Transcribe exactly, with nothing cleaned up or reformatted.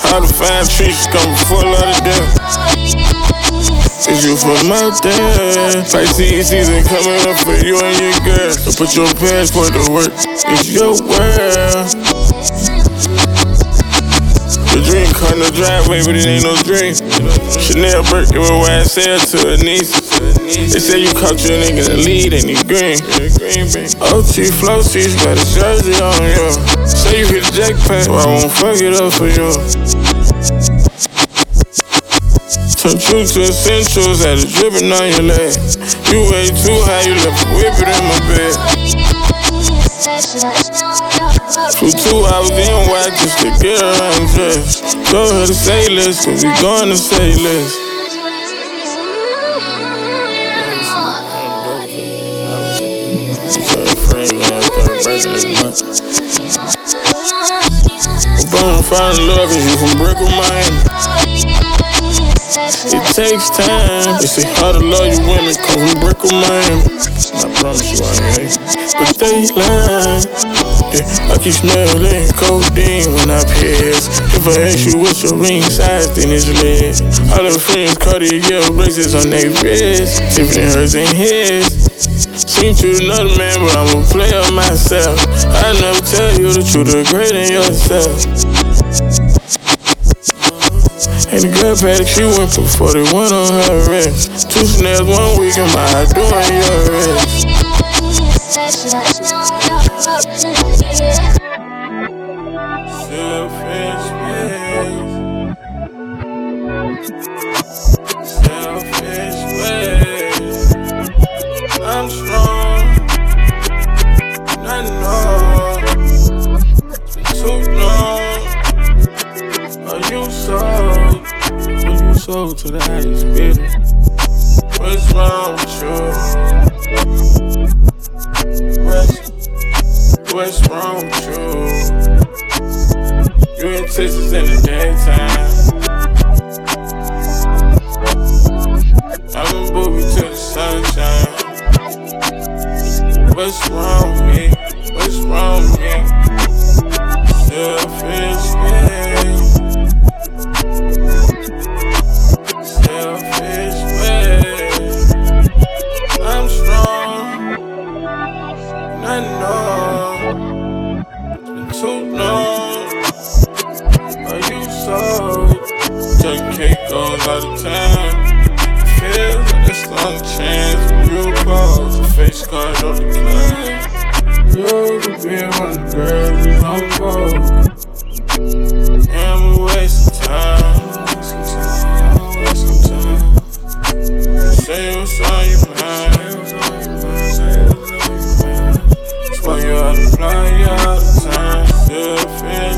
All the fine trees come full of the death. Is you from out there? Pisces season coming up for you and your girl. So put your passport to work. It's your world. The dream come to driveway, but it ain't no dream. Chanel Birkin with Y S L to her niece. They say you caught your nigga in the lead and he green. O T flow seats got a jersey on you. Say you hit the jackpot, so I won't fuck it up for you. Turn true to essentials, had it dripping on your leg. You way too high, you left a whip it in my bed. Flew two hours in white just to get her undressed. Told her to say less, cause we going to say less. I'm born to fall in love, cause you from Brickell, Miami. It takes time. They say how to love you women come from Brickell, Miami. I promise you I ain't. But they lie. Yeah, I keep smelling codeine when I pass. If I ask you what's your ring size, then it's lead. All them friends Cartier yellow bracelets on their wrists. Tiffany hers in his. Seem to another man, but I'm a player myself. I never tell you the truth, the great in yourself. And the girl paddock she went for forty-one on her wrist. Two snails one week and my eye doing your wrist. Selfish ways. Selfish ways. I'm strong. I know. It's been too long. Are you sold? Are you sold to the highest bidder? What's wrong with you? What's, what's wrong with you? You in Texas in the daytime. I can move you to the sunshine. What's wrong with me? What's wrong with me? Selfish ways. Selfish ways. I'm strong. And I know it's been too long. Are you so? Junk cake goes all the time. Feels like it's long chance. You pose, the face card on the decline. You could be one of the girls who's on vogue. And we wasting time. Wasting time. Say what's on your mind. That's why you out to fly all the time. Still feel